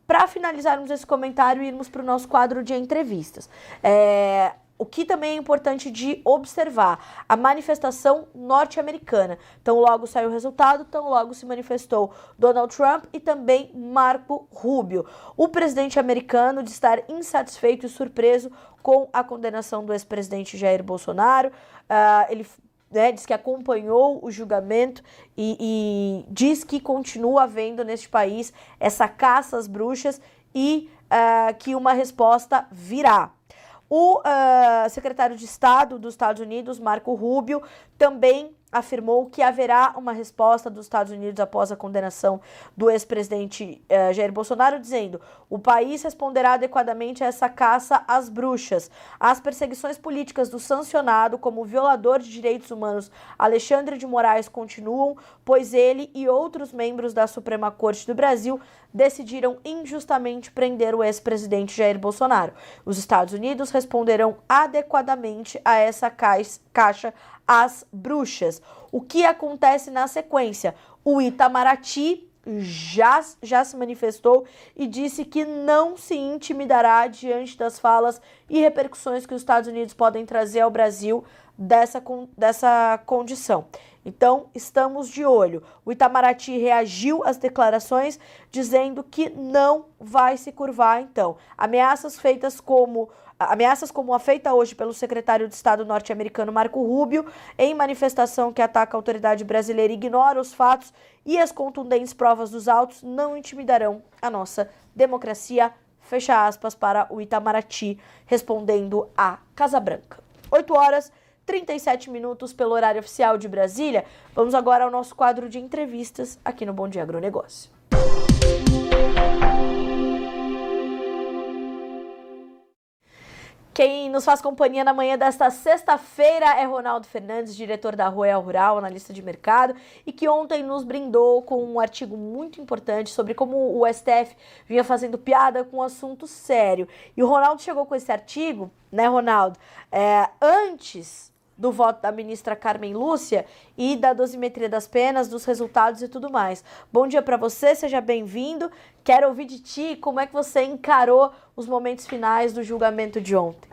Para finalizarmos esse comentário e irmos para o nosso quadro de entrevistas. É... O que também é importante de observar, a manifestação norte-americana. Então logo saiu o resultado, tão logo se manifestou Donald Trump e também Marco Rubio. O presidente americano de estar insatisfeito e surpreso com a condenação do ex-presidente Jair Bolsonaro. Uh, ele né, diz que acompanhou o julgamento e, e diz que continua havendo neste país essa caça às bruxas e uh, que uma resposta virá. O uh, secretário de Estado dos Estados Unidos, Marco Rubio, também afirmou que haverá uma resposta dos Estados Unidos após a condenação do ex-presidente uh, Jair Bolsonaro, dizendo: o país responderá adequadamente a essa caça às bruxas. As perseguições políticas do sancionado como violador de direitos humanos Alexandre de Moraes continuam, pois ele e outros membros da Suprema Corte do Brasil decidiram injustamente prender o ex-presidente Jair Bolsonaro. Os Estados Unidos responderão adequadamente a essa caixa às bruxas. O que acontece na sequência? O Itamaraty já, já se manifestou e disse que não se intimidará diante das falas e repercussões que os Estados Unidos podem trazer ao Brasil dessa, dessa condição. Então, estamos de olho. O Itamaraty reagiu às declarações, dizendo que não vai se curvar, então. Ameaças feitas como... Ameaças como a feita hoje pelo secretário de Estado norte-americano Marco Rubio, em manifestação que ataca a autoridade brasileira e ignora os fatos e as contundentes provas dos autos, não intimidarão a nossa democracia, fecha aspas, para o Itamaraty, respondendo à Casa Branca. oito horas, trinta e sete minutos pelo horário oficial de Brasília. Vamos agora ao nosso quadro de entrevistas aqui no Bom Dia Agronegócio. Quem nos faz companhia na manhã desta sexta-feira é Ronaldo Fernandes, diretor da Royal Rural, analista de mercado, e que ontem nos brindou com um artigo muito importante sobre como o S T F vinha fazendo piada com um assunto sério. E o Ronaldo chegou com esse artigo, né, Ronaldo, é, antes do voto da ministra Carmen Lúcia e da dosimetria das penas, dos resultados e tudo mais. Bom dia para você, seja bem-vindo. Quero ouvir de ti como é que você encarou os momentos finais do julgamento de ontem.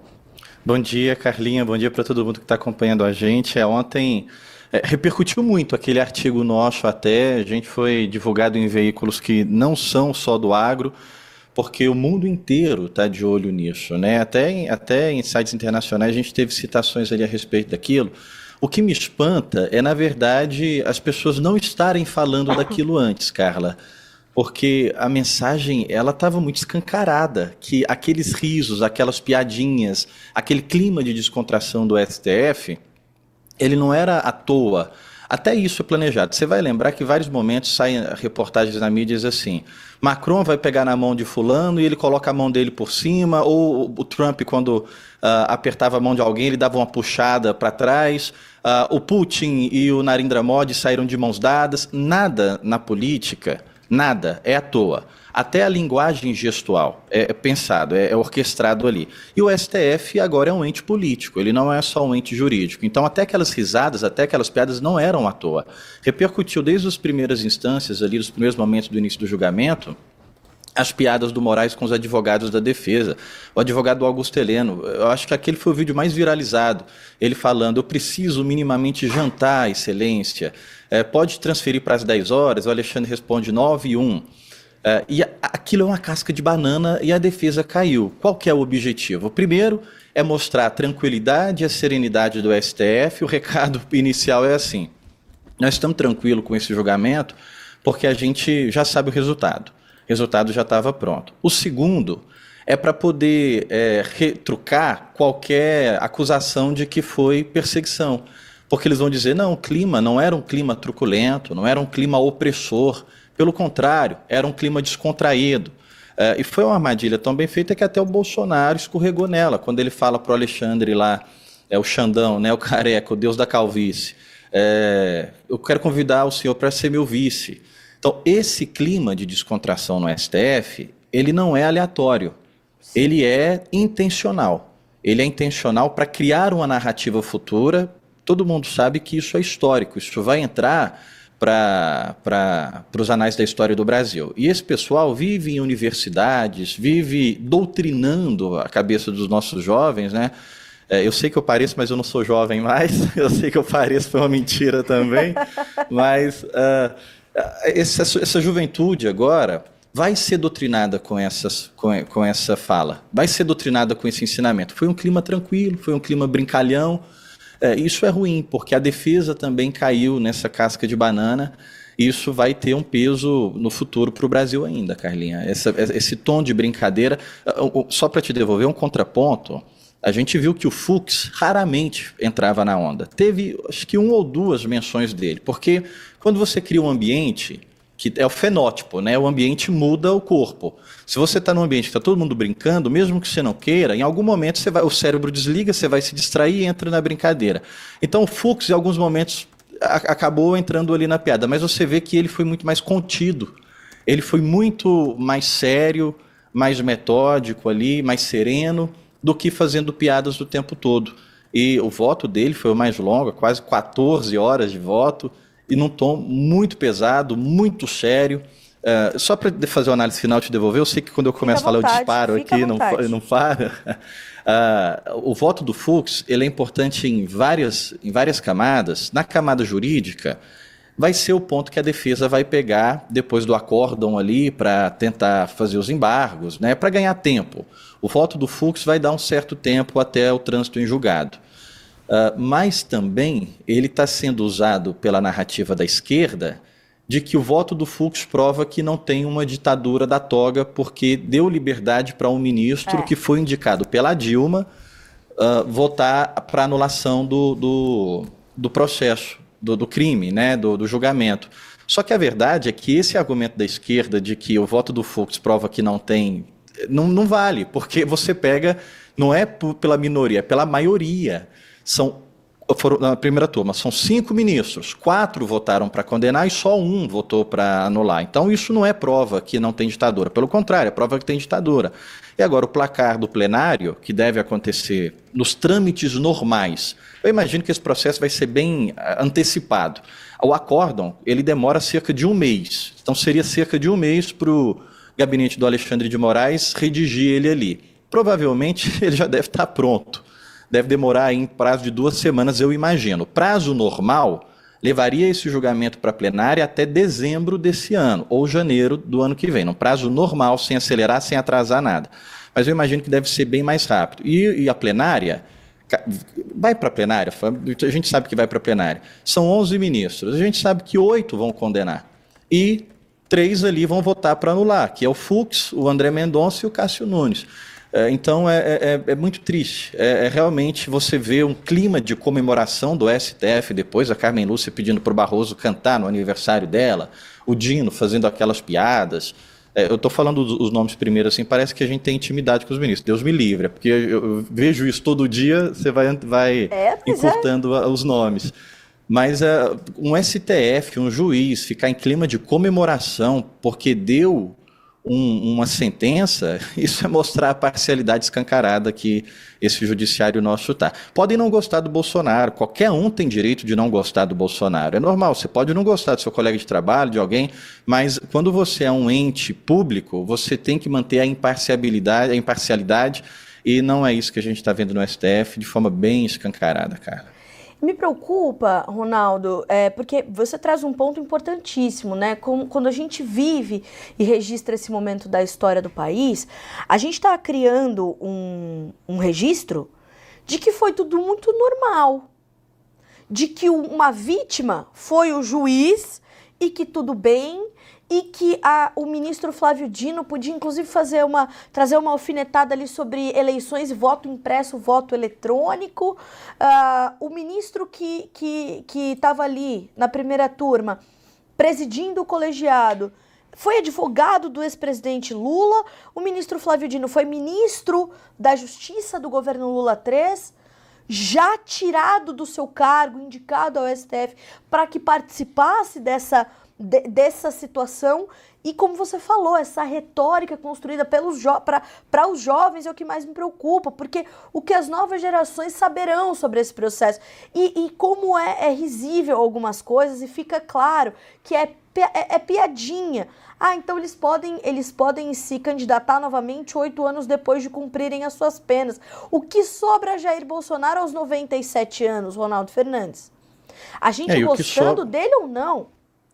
Bom dia, Carlinha. Bom dia para todo mundo que está acompanhando a gente. É, ontem é, repercutiu muito aquele artigo nosso até. A gente foi divulgado em veículos que não são só do agro, porque o mundo inteiro está de olho nisso, né? Até em, até em sites internacionais a gente teve citações ali a respeito daquilo. O que me espanta é, na verdade, as pessoas não estarem falando daquilo antes, Carla, porque a mensagem ela estava muito escancarada, que aqueles risos, aquelas piadinhas, aquele clima de descontração do S T F, ele não era à toa. Até isso é planejado. Você vai lembrar que em vários momentos saem reportagens na mídia assim: Macron vai pegar na mão de fulano e ele coloca a mão dele por cima, ou o Trump, quando uh, apertava a mão de alguém, ele dava uma puxada para trás, uh, o Putin e o Narendra Modi saíram de mãos dadas. Nada na política, nada é à toa. Até a linguagem gestual é pensado, é, é orquestrado ali. E o S T F agora é um ente político, ele não é só um ente jurídico. Então até aquelas risadas, até aquelas piadas não eram à toa. Repercutiu desde as primeiras instâncias, ali dos primeiros momentos do início do julgamento, as piadas do Moraes com os advogados da defesa. O advogado Augusto Heleno, eu acho que aquele foi o vídeo mais viralizado. Ele falando: eu preciso minimamente jantar, excelência. É, pode transferir para as dez horas? O Alexandre responde nove e um. Uh, e a, aquilo é uma casca de banana e a defesa caiu. Qual que é o objetivo? O primeiro é mostrar a tranquilidade e a serenidade do S T F. O recado inicial é assim: nós estamos tranquilos com esse julgamento porque a gente já sabe o resultado. O resultado já estava pronto. O segundo é para poder é, retrucar qualquer acusação de que foi perseguição. Porque eles vão dizer: não, o clima não era um clima truculento, não era um clima opressor. Pelo contrário, era um clima descontraído. Uh, e foi uma armadilha tão bem feita que até o Bolsonaro escorregou nela, quando ele fala para o Alexandre lá, é o Xandão, né, o careca, o deus da calvície, é, eu quero convidar o senhor para ser meu vice. Então, esse clima de descontração no S T F, ele não é aleatório, ele é intencional. Ele é intencional para criar uma narrativa futura. Todo mundo sabe que isso é histórico, isso vai entrar para os anais da história do Brasil. E esse pessoal vive em universidades, vive doutrinando a cabeça dos nossos jovens, né? É, eu sei que eu pareço, mas eu não sou jovem mais. Eu sei que eu pareço, foi uma mentira também. Mas uh, essa, essa juventude agora vai ser doutrinada com, essas, com, com essa fala, vai ser doutrinada com esse ensinamento. Foi um clima tranquilo, foi um clima brincalhão. É, isso é ruim, porque a defesa também caiu nessa casca de banana. Isso vai ter um peso no futuro para o Brasil ainda, Carlinha. Essa, esse tom de brincadeira, só para te devolver um contraponto, a gente viu que o Fux raramente entrava na onda. Teve, acho que, uma ou duas menções dele, porque quando você cria um ambiente, que é o fenótipo, né? O ambiente muda o corpo. Se você está num ambiente que está todo mundo brincando, mesmo que você não queira, em algum momento você vai, o cérebro desliga, você vai se distrair e entra na brincadeira. Então o Fux, em alguns momentos, a, acabou entrando ali na piada, mas você vê que ele foi muito mais contido. Ele foi muito mais sério, mais metódico ali, mais sereno, do que fazendo piadas o tempo todo. E o voto dele foi o mais longo, quase quatorze horas de voto, e num tom muito pesado, muito sério. Uh, só para fazer uma análise final e te devolver, eu sei que quando eu começo a falar eu disparo aqui, não, não para. Uh, o voto do Fux, ele é importante em várias, em várias camadas. Na camada jurídica, vai ser o ponto que a defesa vai pegar depois do acórdão ali para tentar fazer os embargos, né, para ganhar tempo. O voto do Fux vai dar um certo tempo até o trânsito em julgado. Uh, mas também ele está sendo usado pela narrativa da esquerda de que o voto do Fux prova que não tem uma ditadura da toga porque deu liberdade para um ministro é. que foi indicado pela Dilma uh, votar para anulação do, do, do processo, do, do crime, né, do, do julgamento. Só que a verdade é que esse argumento da esquerda de que o voto do Fux prova que não tem, não, não vale, porque você pega, não é pela minoria, é pela maioria. São, foram, na primeira turma, são cinco ministros, quatro votaram para condenar e só um votou para anular. Então isso não é prova que não tem ditadura, pelo contrário, é prova que tem ditadura. E agora o placar do plenário, que deve acontecer nos trâmites normais, eu imagino que esse processo vai ser bem antecipado. O acórdão, ele demora cerca de um mês, então seria cerca de um mês para o gabinete do Alexandre de Moraes redigir ele ali. Provavelmente ele já deve estar pronto. Deve demorar em prazo de duas semanas, eu imagino. Prazo normal levaria esse julgamento para a plenária até dezembro desse ano, ou janeiro do ano que vem. No prazo normal, sem acelerar, sem atrasar nada. Mas eu imagino que deve ser bem mais rápido. E, e a plenária, vai para a plenária, a gente sabe que vai para a plenária. São onze ministros, a gente sabe que oito vão condenar. E três ali vão votar para anular, que é o Fux, o André Mendonça e o Cássio Nunes. Então é, é, é muito triste, é, é realmente você vê um clima de comemoração do S T F depois, a Carmen Lúcia pedindo para o Barroso cantar no aniversário dela, o Dino fazendo aquelas piadas. É, eu estou falando os, os nomes primeiro assim, parece que a gente tem intimidade com os ministros, Deus me livre, porque eu, eu vejo isso todo dia, você vai, vai é, encurtando é. os nomes. Mas uh, um S T F, um juiz, ficar em clima de comemoração porque deu Um, uma sentença, isso é mostrar a parcialidade escancarada que esse judiciário nosso está. Podem não gostar do Bolsonaro, qualquer um tem direito de não gostar do Bolsonaro. É normal, você pode não gostar do seu colega de trabalho, de alguém, mas quando você é um ente público, você tem que manter a imparcialidade, a imparcialidade, e não é isso que a gente está vendo no S T F de forma bem escancarada, cara. Me preocupa, Ronaldo, é, porque você traz um ponto importantíssimo, né? Como, quando a gente vive e registra esse momento da história do país, a gente está criando um, um registro de que foi tudo muito normal, de que uma vítima foi o juiz e que tudo bem, e que a, o ministro Flávio Dino podia, inclusive, fazer uma, trazer uma alfinetada ali sobre eleições, voto impresso, voto eletrônico. Uh, o ministro que que que estava ali na primeira turma, presidindo o colegiado, foi advogado do ex-presidente Lula. O ministro Flávio Dino foi ministro da Justiça do governo Lula três, já tirado do seu cargo, indicado ao S T F para que participasse dessa de, dessa situação e, como você falou, essa retórica construída pelos jo- para os jovens é o que mais me preocupa, porque o que as novas gerações saberão sobre esse processo e, e como é, é risível algumas coisas e fica claro que é, é, é piadinha. Ah, então eles podem, eles podem se candidatar novamente oito anos depois de cumprirem as suas penas. O que sobra a Jair Bolsonaro aos noventa e sete anos, Ronaldo Fernandes? A gente É, e o que gostando so- dele ou não?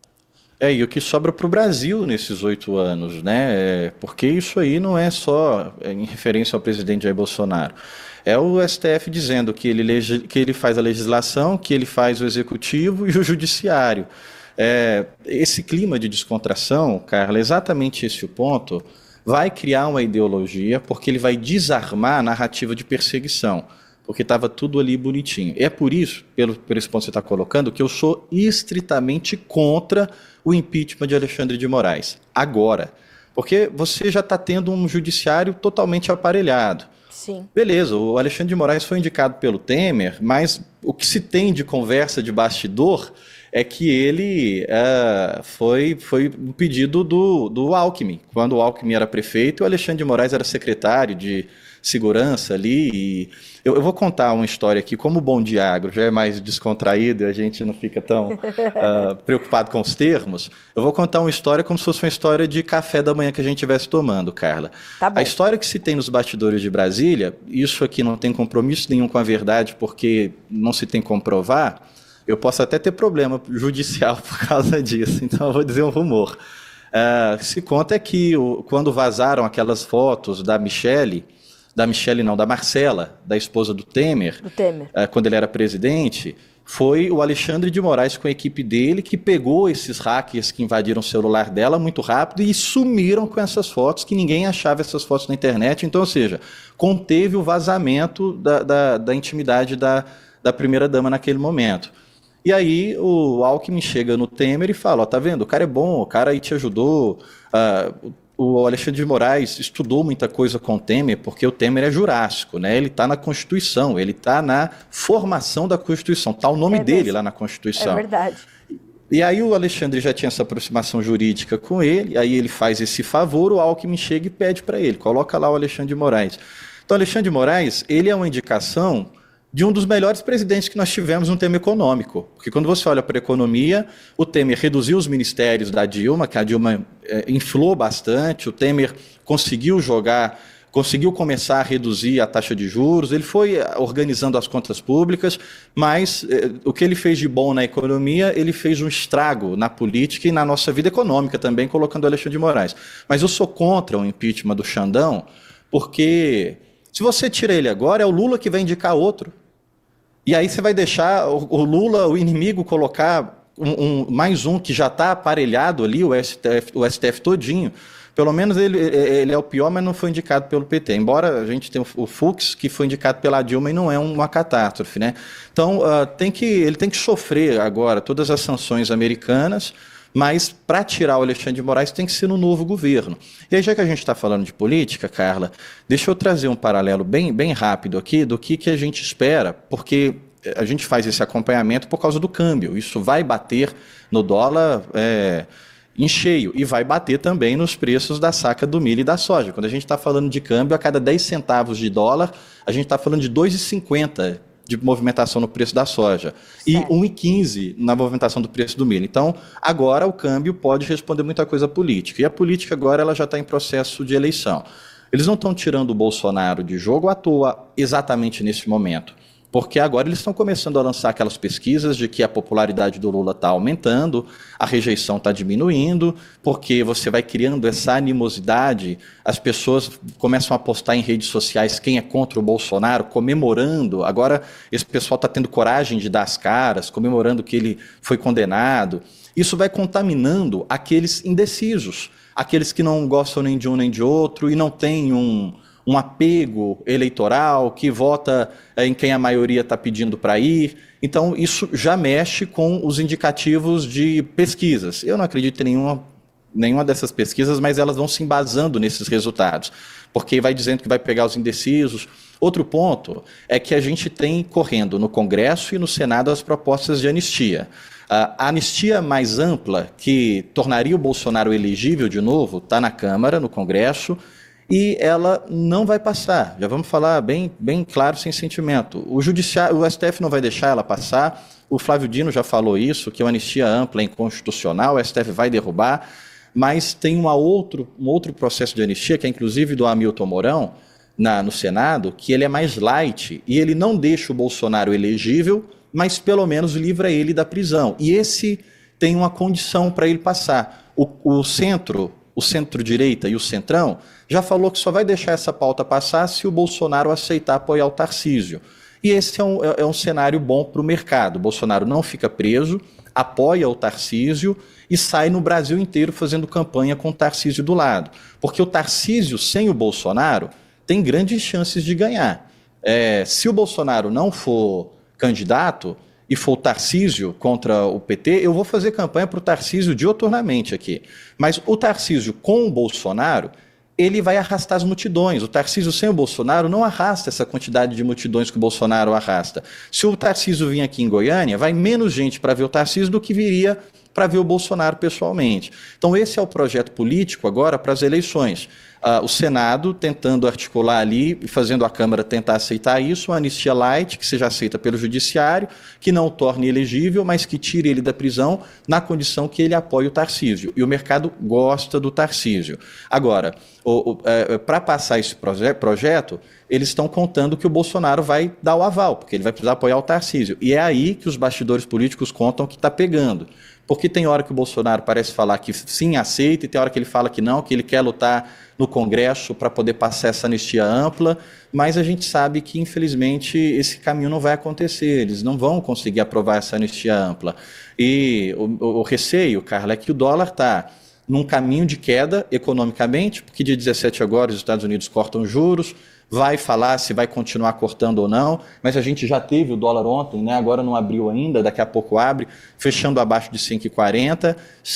É, e o que sobra para o Brasil nesses oito anos, né? É, porque isso aí não é só é, em referência ao presidente Jair Bolsonaro. É o S T F dizendo que ele, legi- que ele faz a legislação, que ele faz o executivo e o judiciário. É, esse clima de descontração, Carla, é exatamente esse o ponto, vai criar uma ideologia, porque ele vai desarmar a narrativa de perseguição. Porque estava tudo ali bonitinho. É por isso, pelo, por esse ponto que você está colocando, que eu sou estritamente contra o impeachment de Alexandre de Moraes. Agora. Porque você já está tendo um judiciário totalmente aparelhado. Sim. Beleza, o Alexandre de Moraes foi indicado pelo Temer, mas o que se tem de conversa de bastidor é que ele uh, foi, foi um pedido do, do Alckmin. Quando o Alckmin era prefeito, o Alexandre de Moraes era secretário de segurança ali. E eu, eu vou contar uma história aqui, como o Bom Dia Agro já é mais descontraído e a gente não fica tão uh, preocupado com os termos. Eu vou contar uma história como se fosse uma história de café da manhã que a gente estivesse tomando, Carla. Tá bom. A história que se tem nos bastidores de Brasília, isso aqui não tem compromisso nenhum com a verdade, porque não se tem como provar. Eu posso até ter problema judicial por causa disso, então eu vou dizer um rumor. Uh, se conta é que o, quando vazaram aquelas fotos da Michele, da Michele não, da Marcela, da esposa do Temer, Do Temer. uh, quando ele era presidente, foi o Alexandre de Moraes com a equipe dele que pegou esses hackers que invadiram o celular dela muito rápido e sumiram com essas fotos, que ninguém achava essas fotos na internet. Então, ou seja, conteve o vazamento da, da, da intimidade da, da primeira-dama naquele momento. E aí o Alckmin chega no Temer e fala, ó, tá vendo, o cara é bom, o cara aí te ajudou, uh, o Alexandre de Moraes estudou muita coisa com o Temer, porque o Temer é jurássico, né? Ele está na Constituição, ele está na formação da Constituição, está o nome É dele mesmo. lá na Constituição. É verdade. E aí o Alexandre já tinha essa aproximação jurídica com ele, aí ele faz esse favor, o Alckmin chega e pede para ele, coloca lá o Alexandre de Moraes. Então, Alexandre de Moraes, ele é uma indicação de um dos melhores presidentes que nós tivemos no tema econômico. Porque quando você olha para a economia, o Temer reduziu os ministérios da Dilma, que a Dilma é, inflou bastante, o Temer conseguiu jogar, conseguiu começar a reduzir a taxa de juros, ele foi organizando as contas públicas, mas é, o que ele fez de bom na economia, ele fez um estrago na política e na nossa vida econômica também, colocando o Alexandre de Moraes. Mas eu sou contra o impeachment do Xandão, porque se você tira ele agora, é o Lula que vai indicar outro. E aí você vai deixar o Lula, o inimigo, colocar um, um, mais um que já está aparelhado ali, o S T F, o S T F todinho. Pelo menos ele, ele é o pior, mas não foi indicado pelo P T. Embora a gente tenha o Fux, que foi indicado pela Dilma e não é uma catástrofe, né? Então, uh, tem que, ele tem que sofrer agora todas as sanções americanas, mas para tirar o Alexandre de Moraes tem que ser no novo governo. E aí, já que a gente está falando de política, Carla, deixa eu trazer um paralelo bem, bem rápido aqui do que, que a gente espera, porque a gente faz esse acompanhamento por causa do câmbio. Isso vai bater no dólar é, em cheio e vai bater também nos preços da saca do milho e da soja. Quando a gente está falando de câmbio, a cada dez centavos de dólar, a gente está falando de dois reais e cinquenta centavos de movimentação no preço da soja e um real e quinze centavos na movimentação do preço do milho. Então, agora o câmbio pode responder muita coisa política. E a política agora ela já está em processo de eleição. Eles não estão tirando o Bolsonaro de jogo à toa exatamente nesse momento. Porque agora eles estão começando a lançar aquelas pesquisas de que a popularidade do Lula está aumentando, a rejeição está diminuindo, porque você vai criando essa animosidade, as pessoas começam a postar em redes sociais quem é contra o Bolsonaro, comemorando. Agora esse pessoal está tendo coragem de dar as caras, comemorando que ele foi condenado. Isso vai contaminando aqueles indecisos, aqueles que não gostam nem de um nem de outro e não têm um... um apego eleitoral, que vota em quem a maioria está pedindo para ir. Então, isso já mexe com os indicativos de pesquisas. Eu não acredito em nenhuma, nenhuma dessas pesquisas, mas elas vão se embasando nesses resultados, porque vai dizendo que vai pegar os indecisos. Outro ponto é que a gente tem correndo no Congresso e no Senado as propostas de anistia. A anistia mais ampla, que tornaria o Bolsonaro elegível de novo, está na Câmara, no Congresso, e ela não vai passar. Já vamos falar bem, bem claro, sem sentimento. O, judiciário, o S T F não vai deixar ela passar. O Flávio Dino já falou isso, que a anistia ampla é inconstitucional, o S T F vai derrubar, mas tem uma outro, um outro processo de anistia, que é inclusive do Hamilton Mourão, na, no Senado, que ele é mais light, e ele não deixa o Bolsonaro elegível, mas pelo menos livra ele da prisão. E esse tem uma condição para ele passar. O, o centro, o centro-direita e o centrão já falou que só vai deixar essa pauta passar se o Bolsonaro aceitar apoiar o Tarcísio. E esse é um, é um cenário bom para o mercado. O Bolsonaro não fica preso, apoia o Tarcísio e sai no Brasil inteiro fazendo campanha com o Tarcísio do lado. Porque o Tarcísio, sem o Bolsonaro, tem grandes chances de ganhar. É, se o Bolsonaro não for candidato e for o Tarcísio contra o P T, eu vou fazer campanha para o Tarcísio dioturnamente aqui. Mas o Tarcísio com o Bolsonaro, ele vai arrastar as multidões. O Tarcísio sem o Bolsonaro não arrasta essa quantidade de multidões que o Bolsonaro arrasta. Se o Tarcísio vir aqui em Goiânia, vai menos gente para ver o Tarcísio do que viria para ver o Bolsonaro pessoalmente. Então esse é o projeto político agora para as eleições. Uh, o Senado tentando articular ali e fazendo a Câmara tentar aceitar isso, uma anistia light, que seja aceita pelo Judiciário, que não o torne elegível, mas que tire ele da prisão na condição que ele apoie o Tarcísio. E o mercado gosta do Tarcísio. Agora, é, para passar esse proje- projeto, eles estão contando que o Bolsonaro vai dar o aval, porque ele vai precisar apoiar o Tarcísio. E é aí que os bastidores políticos contam que está pegando. Porque tem hora que o Bolsonaro parece falar que sim, aceita, e tem hora que ele fala que não, que ele quer lutar no Congresso para poder passar essa anistia ampla, mas a gente sabe que, infelizmente, esse caminho não vai acontecer, eles não vão conseguir aprovar essa anistia ampla. E o, o, o receio, Carla, é que o dólar está num caminho de queda economicamente, porque dia dezessete agora os Estados Unidos cortam juros, vai falar se vai continuar cortando ou não, mas a gente já teve o dólar ontem, né? Agora não abriu ainda, daqui a pouco abre, fechando abaixo de cinco e quarenta.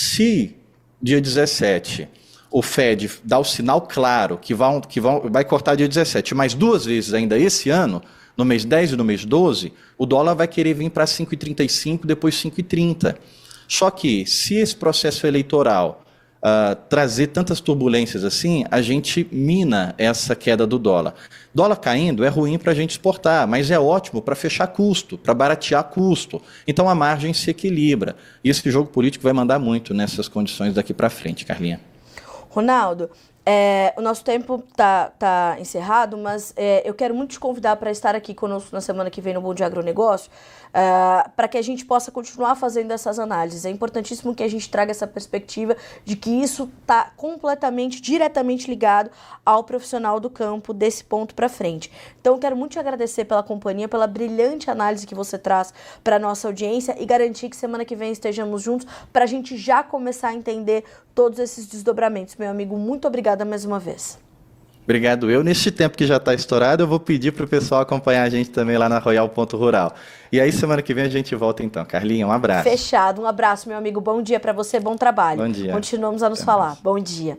Se dia dezessete o Fed dá o sinal claro que, vão, que vão, vai cortar dia dezessete, mais duas vezes ainda esse ano, no mês dez e no mês doze, o dólar vai querer vir para cinco e trinta e cinco, depois cinco e trinta. Só que se esse processo eleitoral Uh, trazer tantas turbulências assim, a gente mina essa queda do dólar. Dólar caindo é ruim para a gente exportar, mas é ótimo para fechar custo, para baratear custo. Então a margem se equilibra. E esse jogo político vai mandar muito nessas condições daqui para frente, Carlinha. Ronaldo, é, o nosso tempo está tá encerrado, mas é, eu quero muito te convidar para estar aqui conosco na semana que vem no Bom Dia Agronegócio, uh, para que a gente possa continuar fazendo essas análises. É importantíssimo que a gente traga essa perspectiva de que isso está completamente, diretamente ligado ao profissional do campo desse ponto para frente. Então, eu quero muito te agradecer pela companhia, pela brilhante análise que você traz para a nossa audiência e garantir que semana que vem estejamos juntos para a gente já começar a entender todos esses desdobramentos. Meu amigo, muito obrigada mais uma vez. Obrigado. Eu, neste tempo que já está estourado, eu vou pedir para o pessoal acompanhar a gente também lá na Royal Ponto Rural. E aí, semana que vem a gente volta então. Carlinha, um abraço. Fechado. Um abraço, meu amigo. Bom dia para você, bom trabalho. Bom dia. Continuamos a nos Até falar. mais. Bom dia.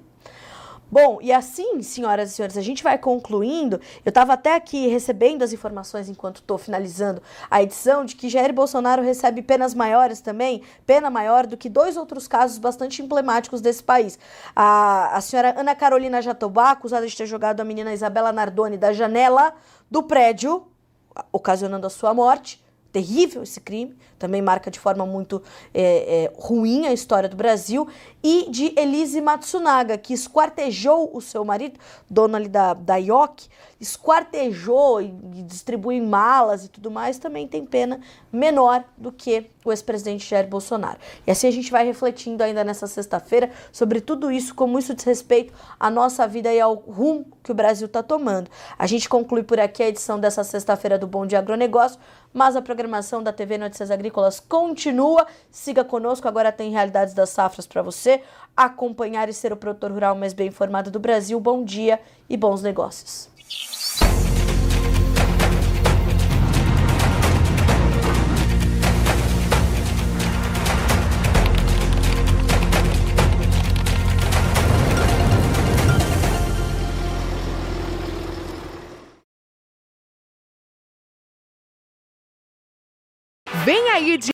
Bom, e assim, senhoras e senhores, a gente vai concluindo. Eu estava até aqui recebendo as informações enquanto estou finalizando a edição de que Jair Bolsonaro recebe penas maiores também, pena maior do que dois outros casos bastante emblemáticos desse país. A, a senhora Ana Carolina Jatobá, acusada de ter jogado a menina Isabela Nardoni da janela do prédio, ocasionando a sua morte. Terrível esse crime, também marca de forma muito é, é, ruim a história do Brasil, e de Elise Matsunaga, que esquartejou o seu marido, dono ali da, da I O C, esquartejou e, e distribuiu em malas e tudo mais, também tem pena menor do que o ex-presidente Jair Bolsonaro. E assim a gente vai refletindo ainda nessa sexta-feira sobre tudo isso, como isso diz respeito à nossa vida e ao rumo que o Brasil está tomando. A gente conclui por aqui a edição dessa sexta-feira do Bom Dia Agronegócio, mas a programação da T V Notícias Agrícolas continua. Siga conosco, agora tem Realidades das Safras para você acompanhar e ser o produtor rural mais bem informado do Brasil. Bom dia e bons negócios. Vem aí de